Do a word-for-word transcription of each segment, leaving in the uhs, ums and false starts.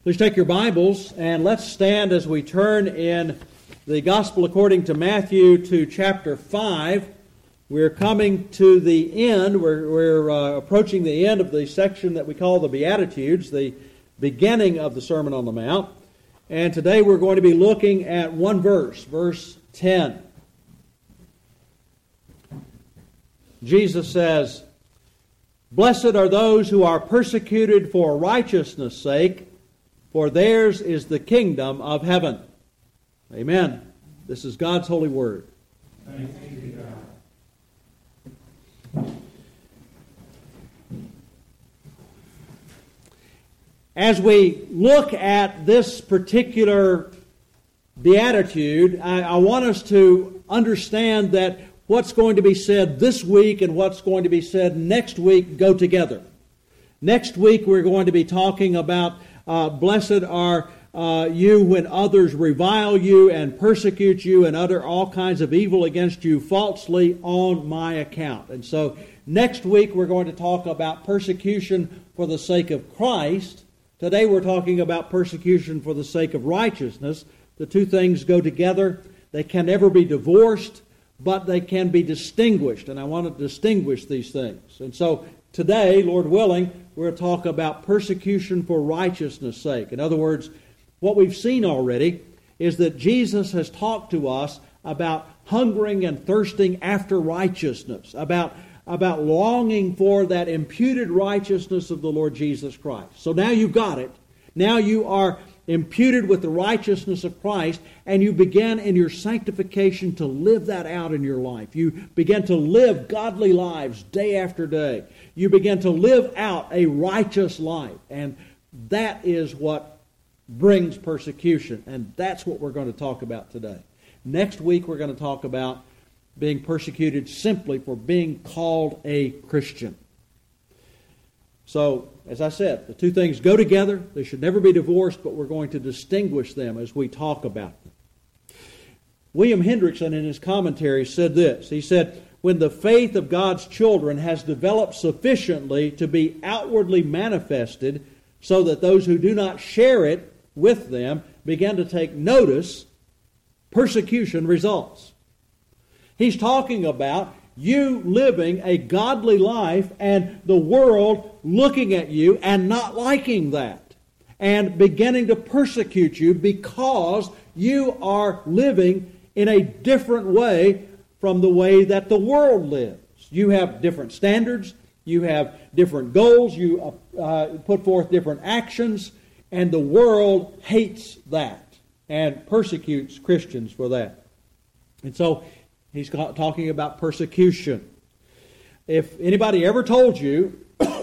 Please take your Bibles and let's stand as we turn in the Gospel according to Matthew to chapter five. We're coming to the end. We're, we're uh, approaching the end of the section that we call the Beatitudes, the beginning of the Sermon on the Mount. And today we're going to be looking at one verse, verse ten. Jesus says, "Blessed are those who are persecuted for righteousness' sake, for theirs is the kingdom of heaven." Amen. This is God's holy word. Thanks be to God. As we look at this particular beatitude, I, I want us to understand that what's going to be said this week and what's going to be said next week go together. Next week we're going to be talking about Uh, blessed are uh, you when others revile you and persecute you and utter all kinds of evil against you falsely on my account. And so next week we're going to talk about persecution for the sake of Christ. Today we're talking about persecution for the sake of righteousness. The two things go together. They can never be divorced, but they can be distinguished. And I want to distinguish these things. And so today, Lord willing, we're going to talk about persecution for righteousness' sake. In other words, what we've seen already is that Jesus has talked to us about hungering and thirsting after righteousness, about, about longing for that imputed righteousness of the Lord Jesus Christ. So now you've got it. Now you are imputed with the righteousness of Christ, and you begin in your sanctification to live that out in your life. You begin to live godly lives day after day. You begin to live out a righteous life, and that is what brings persecution, and that's what we're going to talk about today. Next week we're going to talk about being persecuted simply for being called a Christian. So, as I said, the two things go together. They should never be divorced, but we're going to distinguish them as we talk about them. William Hendrickson, in his commentary, said this. He said, "When the faith of God's children has developed sufficiently to be outwardly manifested so that those who do not share it with them begin to take notice, persecution results." He's talking about you living a godly life and the world looking at you and not liking that and beginning to persecute you because you are living in a different way from the way that the world lives. You have different standards, you have different goals, you uh, put forth different actions, and the world hates that and persecutes Christians for that. And so he's talking about persecution. If anybody ever told you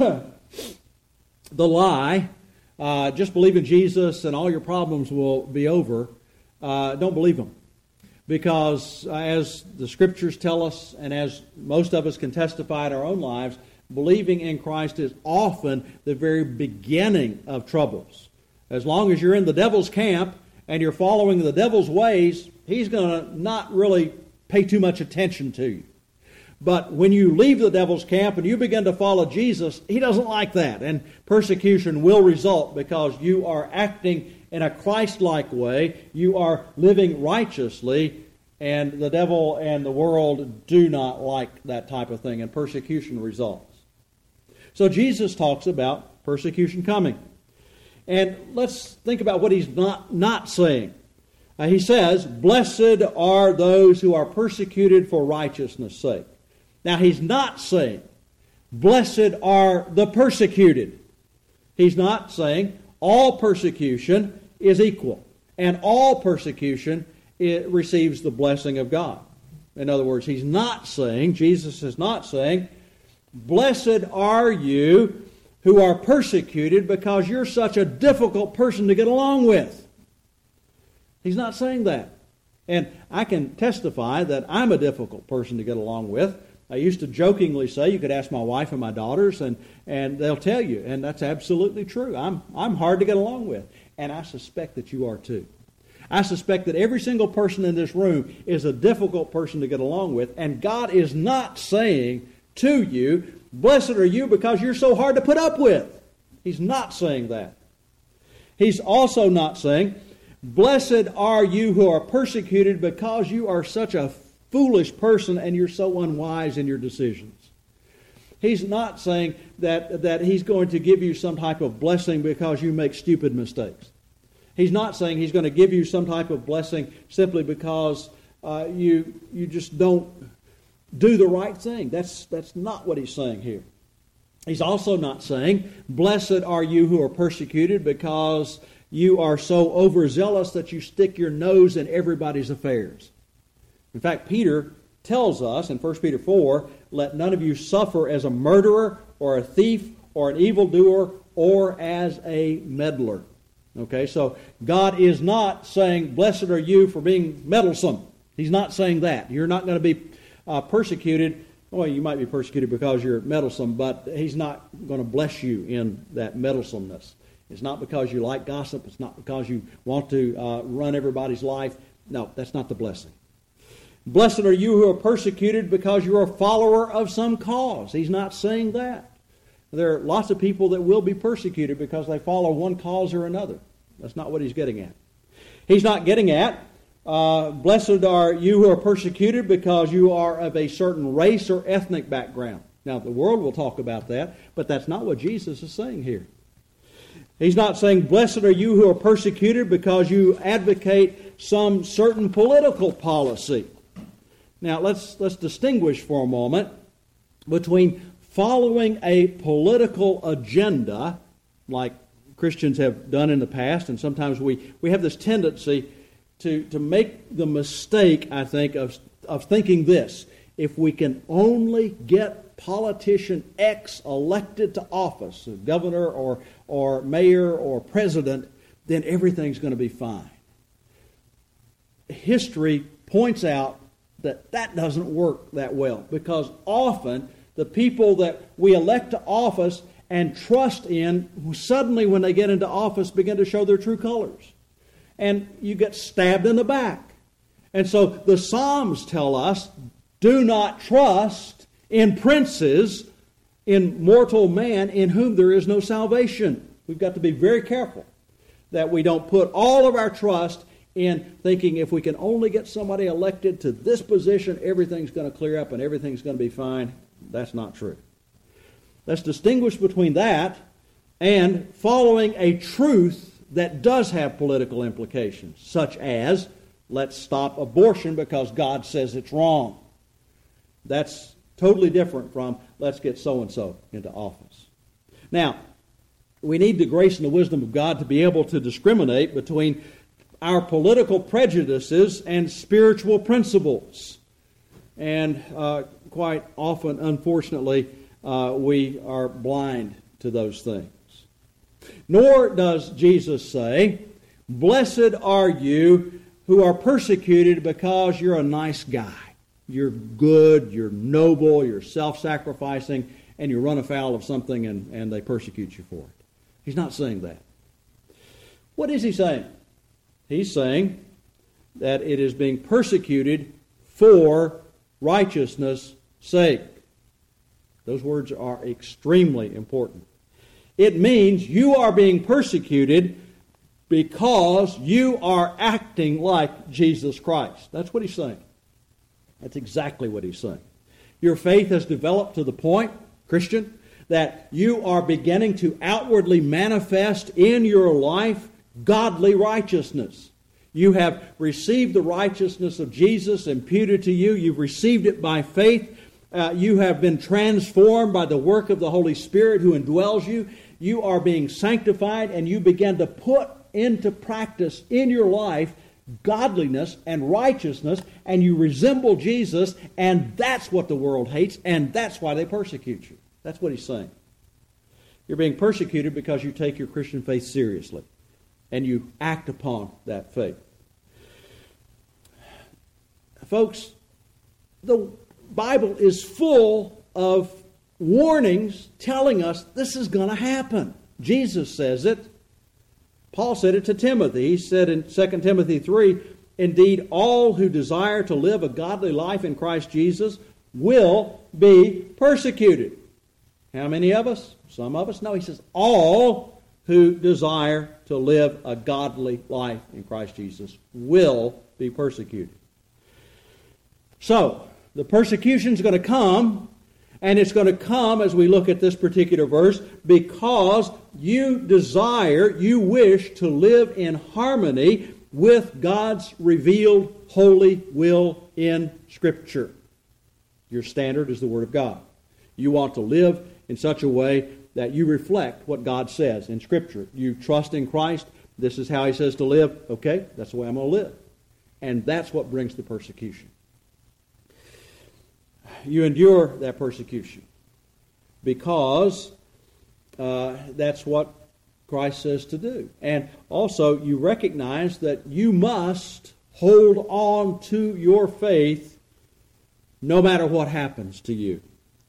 the lie, uh, just believe in Jesus and all your problems will be over, uh, don't believe them. Because uh, as the Scriptures tell us, and as most of us can testify in our own lives, believing in Christ is often the very beginning of troubles. As long as you're in the devil's camp and you're following the devil's ways, he's going to not really pay too much attention to you. But when you leave the devil's camp and you begin to follow Jesus, he doesn't like that. And persecution will result because you are acting in a Christ-like way. You are living righteously, and the devil and the world do not like that type of thing, and persecution results. So Jesus talks about persecution coming. And let's think about what he's not, not saying. Uh, he says, "Blessed are those who are persecuted for righteousness' sake." Now, he's not saying, "Blessed are the persecuted." He's not saying all persecution is equal, and all persecution it receives the blessing of God. In other words, he's not saying, Jesus is not saying, "Blessed are you who are persecuted because you're such a difficult person to get along with." He's not saying that. And I can testify that I'm a difficult person to get along with. I used to jokingly say, you could ask my wife and my daughters, and, and they'll tell you, and that's absolutely true. I'm, I'm hard to get along with, and I suspect that you are too. I suspect that every single person in this room is a difficult person to get along with, and God is not saying to you, "Blessed are you because you're so hard to put up with." He's not saying that. He's also not saying, blessed are you who are persecuted because you are such a foolish person and you're so unwise in your decisions. He's not saying that, that he's going to give you some type of blessing because you make stupid mistakes. He's not saying he's going to give you some type of blessing simply because uh, you, you just don't do the right thing. That's, that's not what he's saying here. He's also not saying, blessed are you who are persecuted because you are so overzealous that you stick your nose in everybody's affairs. In fact, Peter tells us in First Peter four, let none of you suffer as a murderer or a thief or an evildoer or as a meddler. Okay, so God is not saying, blessed are you for being meddlesome. He's not saying that. You're not going to be uh, persecuted. Well, you might be persecuted because you're meddlesome, but he's not going to bless you in that meddlesomeness. It's not because you like gossip. It's not because you want to uh, run everybody's life. No, that's not the blessing. Blessed are you who are persecuted because you're a follower of some cause. He's not saying that. There are lots of people that will be persecuted because they follow one cause or another. That's not what he's getting at. He's not getting at, uh, blessed are you who are persecuted because you are of a certain race or ethnic background. Now, the world will talk about that, but that's not what Jesus is saying here. He's not saying, blessed are you who are persecuted because you advocate some certain political policy. Now, let's, let's distinguish for a moment between following a political agenda, like Christians have done in the past, and sometimes we, we have this tendency to, to make the mistake, I think, of, of thinking this. If we can only get politician X elected to office, a governor or, or mayor or president, then everything's going to be fine. History points out that that doesn't work that well, because often the people that we elect to office and trust in, suddenly when they get into office begin to show their true colors. And you get stabbed in the back. And so the Psalms tell us, do not trust in princes, in mortal man in whom there is no salvation. We've got to be very careful that we don't put all of our trust in thinking if we can only get somebody elected to this position, everything's going to clear up and everything's going to be fine. That's not true. Let's distinguish between that and following a truth that does have political implications, such as, let's stop abortion because God says it's wrong. That's totally different from, let's get so-and-so into office. Now, we need the grace and the wisdom of God to be able to discriminate between our political prejudices and spiritual principles. And uh, quite often, unfortunately, uh, we are blind to those things. Nor does Jesus say, blessed are you who are persecuted because you're a nice guy. You're good, you're noble, you're self-sacrificing, and you run afoul of something and, and they persecute you for it. He's not saying that. What is he saying? He's saying that it is being persecuted for righteousness' sake. Those words are extremely important. It means you are being persecuted because you are acting like Jesus Christ. That's what he's saying. That's exactly what he's saying. Your faith has developed to the point, Christian, that you are beginning to outwardly manifest in your life godly righteousness. You have received the righteousness of Jesus imputed to you. You've received it by faith. Uh, you have been transformed by the work of the Holy Spirit who indwells you. You are being sanctified, and you begin to put into practice in your life godliness and righteousness, and you resemble Jesus, and that's what the world hates, and that's why they persecute you. That's what he's saying. You're being persecuted because you take your Christian faith seriously, and you act upon that faith. Folks, the Bible is full of warnings telling us this is going to happen. Jesus says it. Paul said it to Timothy. He said in Second Timothy three, indeed, all who desire to live a godly life in Christ Jesus will be persecuted. How many of us? Some of us? No, he says all who desire to live a godly life in Christ Jesus will be persecuted. So, the persecution is going to come, and it's going to come, as we look at this particular verse, because you desire, you wish to live in harmony with God's revealed holy will in Scripture. Your standard is the Word of God. You want to live in such a way that you reflect what God says in Scripture. You trust in Christ. This is how He says to live. Okay, that's the way I'm going to live. And that's what brings the persecution. You endure that persecution because uh, that's what Christ says to do. And also you recognize that you must hold on to your faith no matter what happens to you.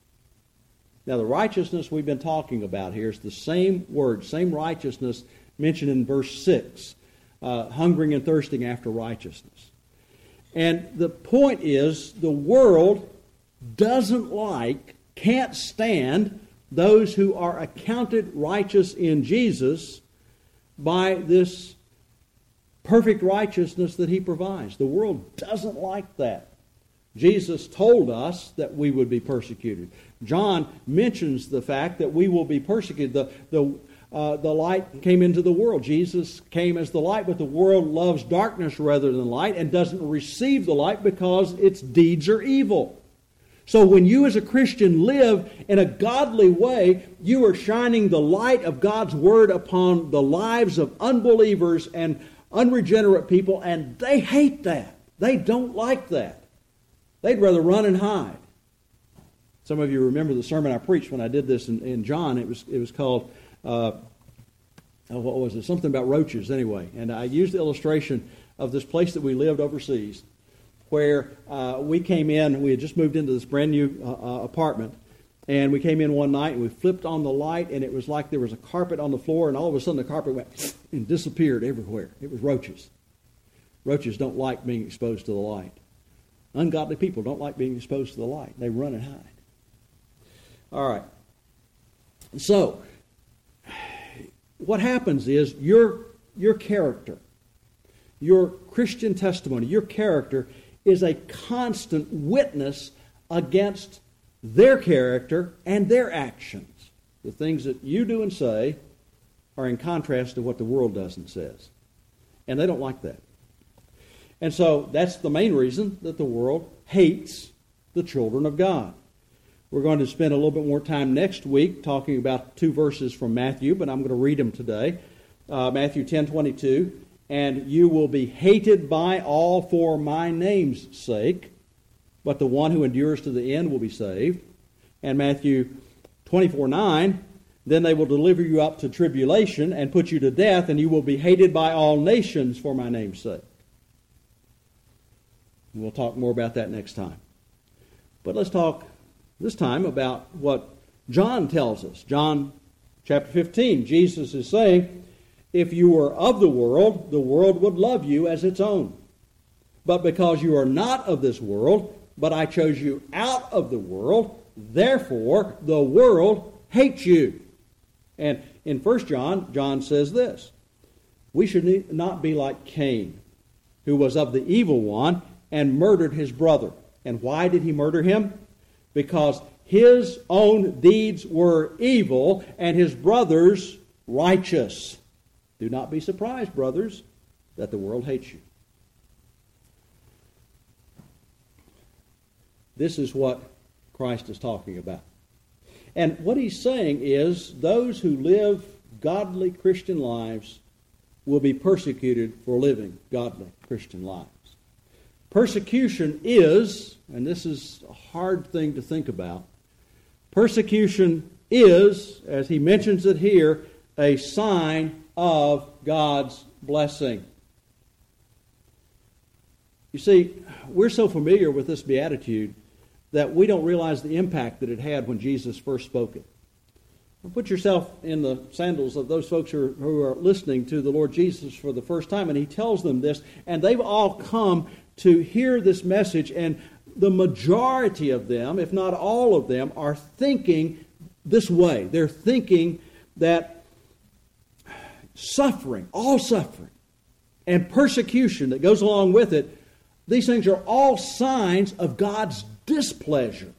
Now the righteousness we've been talking about here is the same word, same righteousness mentioned in verse six, uh, hungering and thirsting after righteousness. And the point is, the world doesn't like, can't stand those who are accounted righteous in Jesus by this perfect righteousness that He provides. The world doesn't like that. Jesus told us that we would be persecuted. John mentions the fact that we will be persecuted. The, the, uh, the light came into the world. Jesus came as the light, but the world loves darkness rather than light and doesn't receive the light because its deeds are evil. So when you as a Christian live in a godly way, you are shining the light of God's Word upon the lives of unbelievers and unregenerate people, and they hate that. They don't like that. They'd rather run and hide. Some of you remember the sermon I preached when I did this in, in John. It was it was called, uh, what was it? Something about roaches anyway. And I used the illustration of this place that we lived overseas, where uh, we came in, we had just moved into this brand new uh, uh, apartment, and we came in one night and we flipped on the light, and it was like there was a carpet on the floor, and all of a sudden the carpet went and disappeared everywhere. It was roaches. Roaches don't like being exposed to the light. Ungodly people don't like being exposed to the light. They run and hide. All right. So, what happens is your, your character, your Christian testimony, your character is a constant witness against their character and their actions. The things that you do and say are in contrast to what the world does and says. And they don't like that. And so that's the main reason that the world hates the children of God. We're going to spend a little bit more time next week talking about two verses from Matthew, but I'm going to read them today. Uh, Matthew ten twenty-two. And you will be hated by all for my name's sake, but the one who endures to the end will be saved. And Matthew twenty-four nine, then they will deliver you up to tribulation and put you to death, and you will be hated by all nations for my name's sake. We'll talk more about that next time. But let's talk this time about what John tells us. John chapter fifteen, Jesus is saying, if you were of the world, the world would love you as its own. But because you are not of this world, but I chose you out of the world, therefore the world hates you. And in First John, John says this, we should not be like Cain, who was of the evil one and murdered his brother. And why did he murder him? Because his own deeds were evil and his brother's righteous. Do not be surprised, brothers, that the world hates you. This is what Christ is talking about. And what he's saying is those who live godly Christian lives will be persecuted for living godly Christian lives. Persecution is, and this is a hard thing to think about, persecution is, as he mentions it here, a sign of God's blessing. You see, we're so familiar with this beatitude that we don't realize the impact that it had when Jesus first spoke it. Put yourself in the sandals of those folks who are, who are listening to the Lord Jesus for the first time, and he tells them this, and they've all come to hear this message, and the majority of them, if not all of them, are thinking this way. They're thinking that suffering, all suffering, and persecution that goes along with it, these things are all signs of God's displeasure.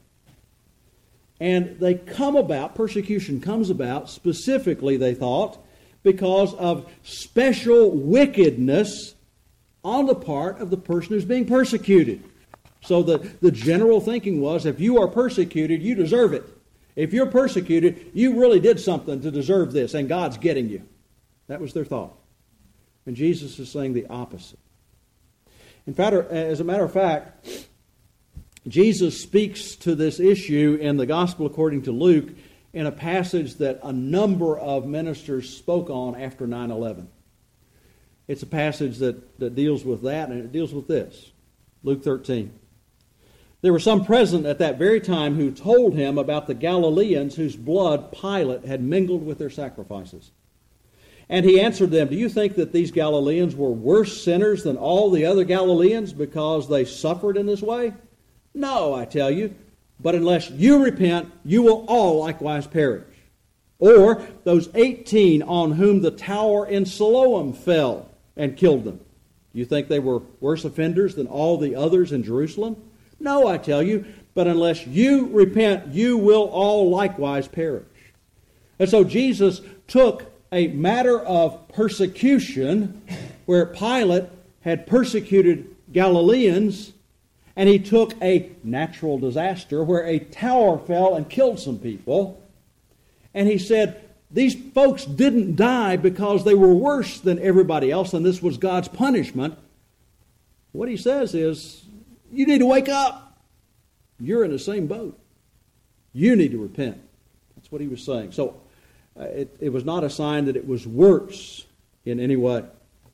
And they come about, persecution comes about specifically, they thought, because of special wickedness on the part of the person who's being persecuted. So the, the general thinking was, if you are persecuted, you deserve it. If you're persecuted, you really did something to deserve this, and God's getting you. That was their thought. And Jesus is saying the opposite. In fact, as a matter of fact, Jesus speaks to this issue in the Gospel according to Luke in a passage that a number of ministers spoke on after nine eleven. It's a passage that, that deals with that, and it deals with this. Luke thirteen. There were some present at that very time who told him about the Galileans whose blood Pilate had mingled with their sacrifices. And he answered them, do you think that these Galileans were worse sinners than all the other Galileans because they suffered in this way? No, I tell you, but unless you repent, you will all likewise perish. Or those eighteen on whom the tower in Siloam fell and killed them. Do you think they were worse offenders than all the others in Jerusalem? No, I tell you, but unless you repent, you will all likewise perish. And so Jesus took a matter of persecution where Pilate had persecuted Galileans, and he took a natural disaster where a tower fell and killed some people, and he said, these folks didn't die because they were worse than everybody else, and this was God's punishment. What he says is, you need to wake up. You're in the same boat. You need to repent. That's what he was saying. So uh, it, it was not a sign that it was worse in any way.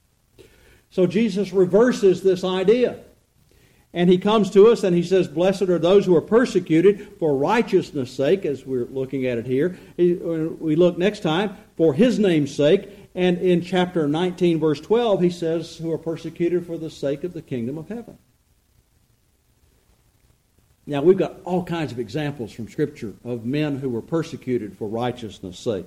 So Jesus reverses this idea. And he comes to us and he says, blessed are those who are persecuted for righteousness' sake, as we're looking at it here. We look next time, for his name's sake. And in chapter nineteen, verse twelve, he says, who are persecuted for the sake of the kingdom of heaven. Now, we've got all kinds of examples from Scripture of men who were persecuted for righteousness' sake.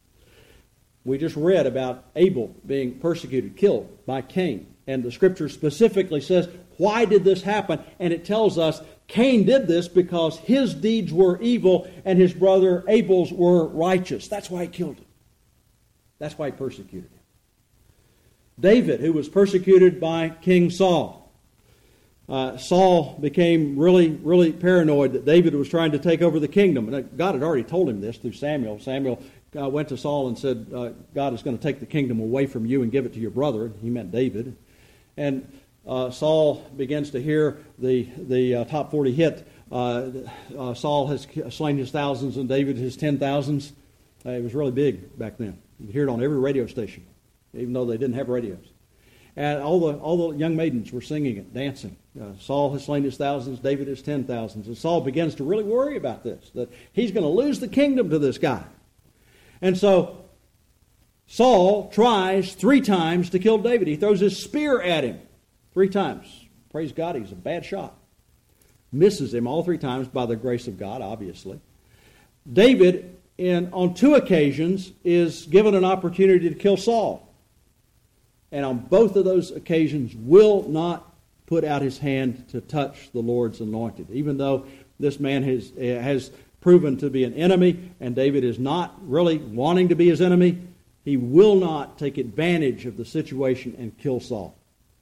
We just read about Abel being persecuted, killed by Cain. And the Scripture specifically says, why did this happen? And it tells us Cain did this because his deeds were evil and his brother Abel's were righteous. That's why he killed him. That's why he persecuted him. David, who was persecuted by King Saul. Uh, Saul became really, really paranoid that David was trying to take over the kingdom. And God had already told him this through Samuel. Samuel uh, went to Saul and said, uh, God is going to take the kingdom away from you and give it to your brother. He meant David. And uh, Saul begins to hear the, the uh, top forty hit, uh, uh, Saul has slain his thousands and David his ten thousands. Uh, it was really big back then. You could hear it on every radio station, even though they didn't have radios. And all the all the young maidens were singing it, dancing. Uh, Saul has slain his thousands, David his ten thousands. And Saul begins to really worry about this, that he's going to lose the kingdom to this guy. And so Saul tries three times to kill David. He throws his spear at him three times. Praise God, he's a bad shot. Misses him all three times by the grace of God, obviously. David, in, on two occasions, is given an opportunity to kill Saul. And on both of those occasions will not put out his hand to touch the Lord's anointed. Even though this man has, has proven to be an enemy, and David is not really wanting to be his enemy, he will not take advantage of the situation and kill Saul.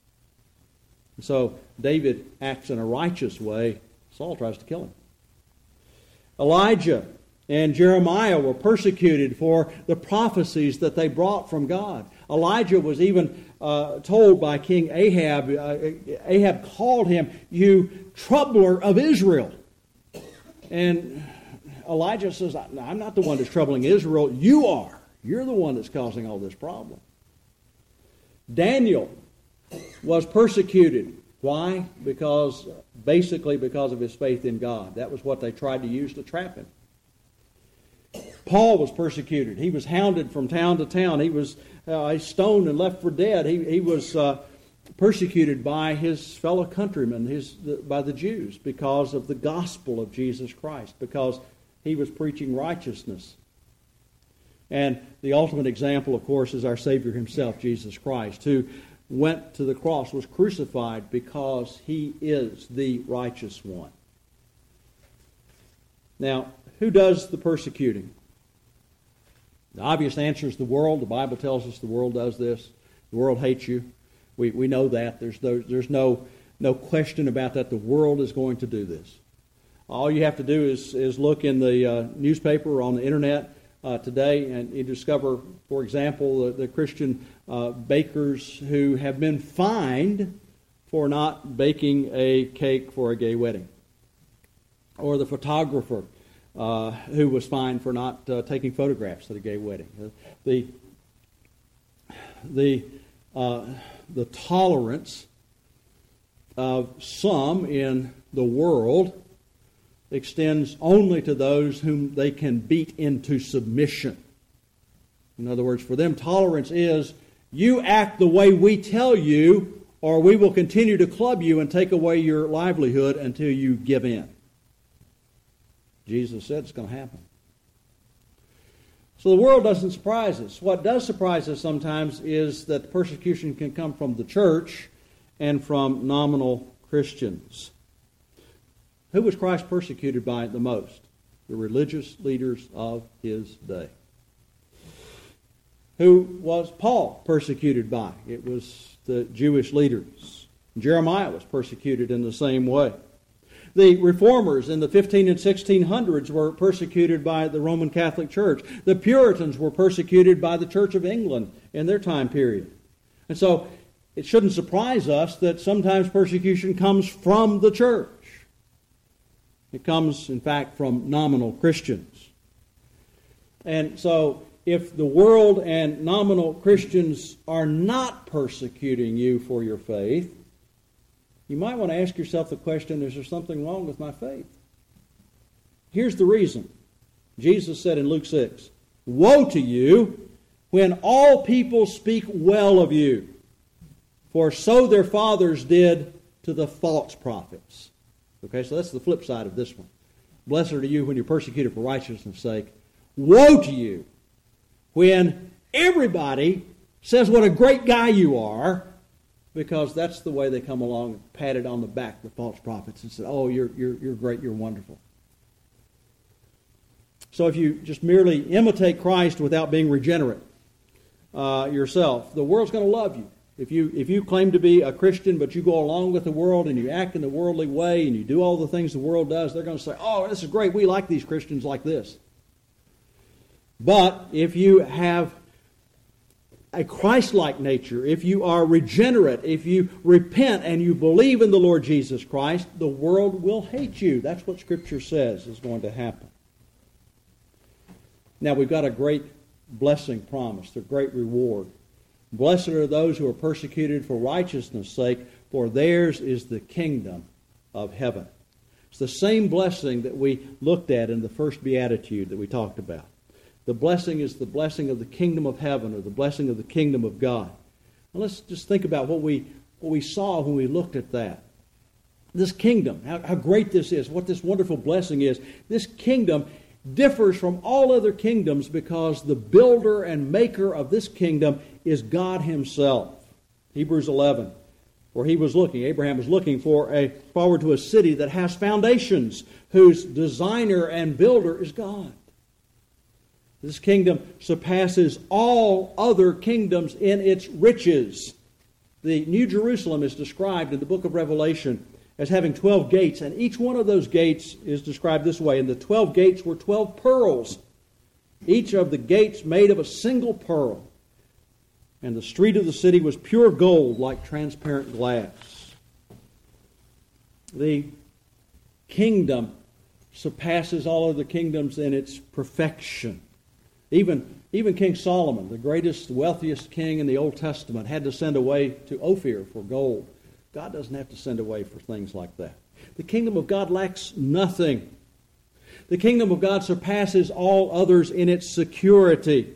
And so David acts in a righteous way. Saul tries to kill him. Elijah and Jeremiah were persecuted for the prophecies that they brought from God. Elijah was even uh, told by King Ahab, uh, Ahab called him, you troubler of Israel. And Elijah says, I'm not the one that's troubling Israel. You are. You're the one that's causing all this problem. Daniel was persecuted. Why? Because, basically because of his faith in God. That was what they tried to use to trap him. Paul was persecuted. He was hounded from town to town. He was uh, stoned and left for dead. He, he was uh, persecuted by his fellow countrymen, his, the, by the Jews, because of the gospel of Jesus Christ, because he was preaching righteousness. And the ultimate example, of course, is our Savior himself, Jesus Christ, who went to the cross, was crucified because he is the righteous one. Now, who does the persecuting? The obvious answer is the world. The Bible tells us the world does this. The world hates you. We we know that. There's no, there's no, no question about that. The world is going to do this. All you have to do is, is look in the uh, newspaper or on the internet uh, today, and you discover, for example, the, the Christian uh, bakers who have been fined for not baking a cake for a gay wedding, or the photographer uh, who was fined for not uh, taking photographs at a gay wedding. The the uh, the tolerance of some in the world extends only to those whom they can beat into submission. In other words, for them, tolerance is, you act the way we tell you, or we will continue to club you and take away your livelihood until you give in. Jesus said it's going to happen. So the world doesn't surprise us. What does surprise us sometimes is that persecution can come from the church and from nominal Christians. Who was Christ persecuted by the most? The religious leaders of his day. Who was Paul persecuted by? It was the Jewish leaders. Jeremiah was persecuted in the same way. The reformers in the fifteen and sixteen hundreds were persecuted by the Roman Catholic Church. The Puritans were persecuted by the Church of England in their time period. And so it shouldn't surprise us that sometimes persecution comes from the church. It comes, in fact, from nominal Christians. And so if the world and nominal Christians are not persecuting you for your faith, you might want to ask yourself the question, is there something wrong with my faith? Here's the reason. Jesus said in Luke six, "Woe to you when all people speak well of you, for so their fathers did to the false prophets." Okay, so that's the flip side of this one. Blessed are you when you're persecuted for righteousness' sake. Woe to you when everybody says what a great guy you are, because that's the way they come along and patted on the back, the false prophets, and said, "Oh, you're you're you're great, you're wonderful." So if you just merely imitate Christ without being regenerate uh, yourself, the world's going to love you. If you if you claim to be a Christian, but you go along with the world and you act in the worldly way and you do all the things the world does, they're going to say, "Oh, this is great. We like these Christians like this." But if you have a Christ-like nature, if you are regenerate, if you repent and you believe in the Lord Jesus Christ, the world will hate you. That's what Scripture says is going to happen. Now, we've got a great blessing promised, a great reward. Blessed are those who are persecuted for righteousness' sake, for theirs is the kingdom of heaven. It's the same blessing that we looked at in the first beatitude that we talked about. The blessing is the blessing of the kingdom of heaven, or the blessing of the kingdom of God. Now let's just think about what we what we saw when we looked at that. This kingdom, how, how great this is, what this wonderful blessing is. This kingdom differs from all other kingdoms because the builder and maker of this kingdom is God himself. Hebrews eleven, where he was looking, Abraham was looking for a forward to a city that has foundations, whose designer and builder is God. This kingdom surpasses all other kingdoms in its riches. The New Jerusalem is described in the book of Revelation as having twelve gates, and each one of those gates is described this way. And the twelve gates were twelve pearls, each of the gates made of a single pearl. And the street of the city was pure gold, like transparent glass. The kingdom surpasses all other kingdoms in its perfection. Even, even King Solomon, the greatest, wealthiest king in the Old Testament, had to send away to Ophir for gold. God doesn't have to send away for things like that. The kingdom of God lacks nothing. The kingdom of God surpasses all others in its security.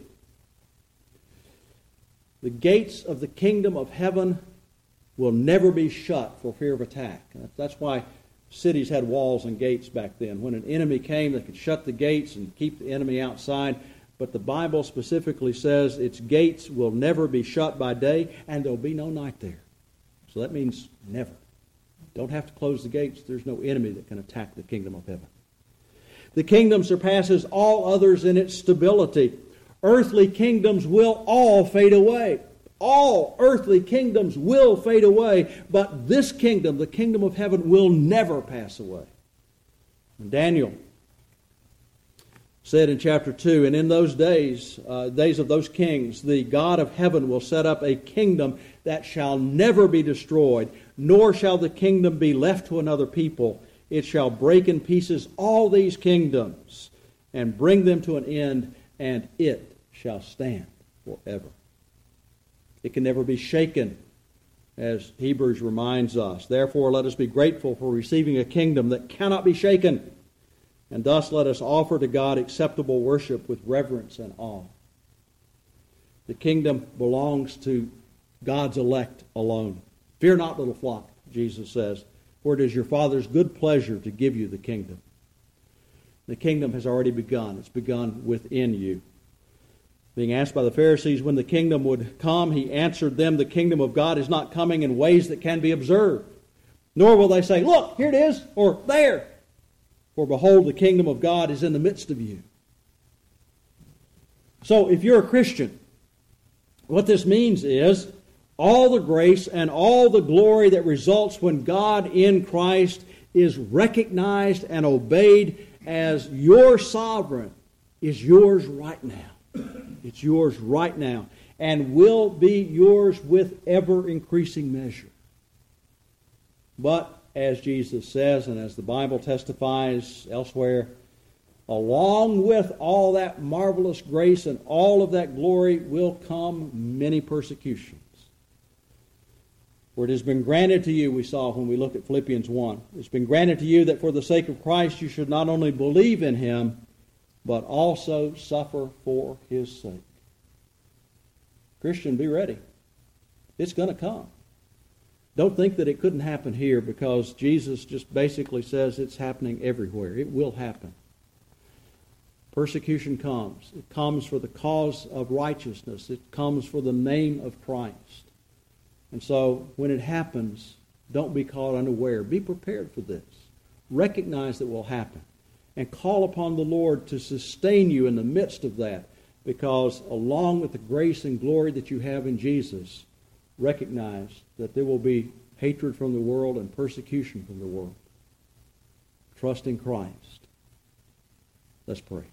The gates of the kingdom of heaven will never be shut for fear of attack. That's why cities had walls and gates back then. When an enemy came, they could shut the gates and keep the enemy outside. but the Bible specifically says its gates will never be shut by day, and there'll be no night there. So that means never. Don't have to close the gates. There's no enemy that can attack the kingdom of heaven. The kingdom surpasses all others in its stability. Earthly kingdoms will all fade away. All earthly kingdoms will fade away, but this kingdom, the kingdom of heaven, will never pass away. And Daniel said in chapter two, and in those days, uh, days of those kings, the God of heaven will set up a kingdom that shall never be destroyed, nor shall the kingdom be left to another people. It shall break in pieces all these kingdoms and bring them to an end, and it shall stand forever. It can never be shaken, as Hebrews reminds us. Therefore, let us be grateful for receiving a kingdom that cannot be shaken, and thus let us offer to God acceptable worship with reverence and awe. The kingdom belongs to God's elect alone. Fear not, little flock, Jesus says, for it is your Father's good pleasure to give you the kingdom. The kingdom has already begun. It's begun within you. Being asked by the Pharisees when the kingdom would come, he answered them, the kingdom of God is not coming in ways that can be observed. Nor will they say, look, here it is, or there. For behold, the kingdom of God is in the midst of you. So if you're a Christian, what this means is all the grace and all the glory that results when God in Christ is recognized and obeyed as your sovereign is yours right now. It's yours right now and will be yours with ever-increasing measure. But as Jesus says, and as the Bible testifies elsewhere, along with all that marvelous grace and all of that glory will come many persecutions. For it has been granted to you, we saw when we looked at Philippians one, it's been granted to you that for the sake of Christ you should not only believe in Him, but also suffer for His sake. Christian, be ready. It's going to come. Don't think that it couldn't happen here, because Jesus just basically says it's happening everywhere. It will happen. Persecution comes. It comes for the cause of righteousness. It comes for the name of Christ. And so when it happens, don't be caught unaware. Be prepared for this. Recognize that it will happen. And call upon the Lord to sustain you in the midst of that, because along with the grace and glory that you have in Jesus, recognize that there will be hatred from the world and persecution from the world. Trust in Christ. Let's pray.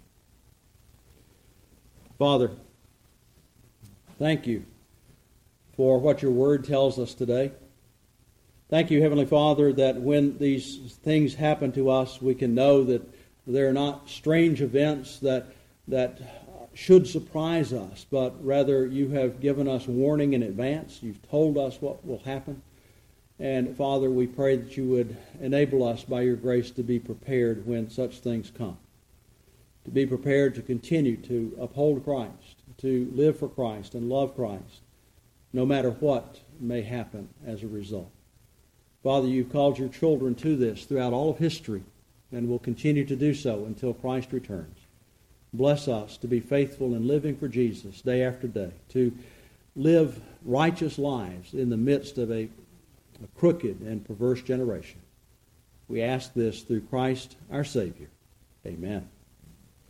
Father, thank you for what your word tells us today. Thank you, Heavenly Father, that when these things happen to us, we can know that they're not strange events that that should surprise us, but rather you have given us warning in advance. You've told us what will happen. And Father, we pray that you would enable us by your grace to be prepared when such things come. To be prepared to continue to uphold Christ, to live for Christ and love Christ, no matter what may happen as a result. Father, you've called your children to this throughout all of history, and will continue to do so until Christ returns. Bless us to be faithful in living for Jesus day after day, to live righteous lives in the midst of a, a crooked and perverse generation. We ask this through Christ our Savior. Amen.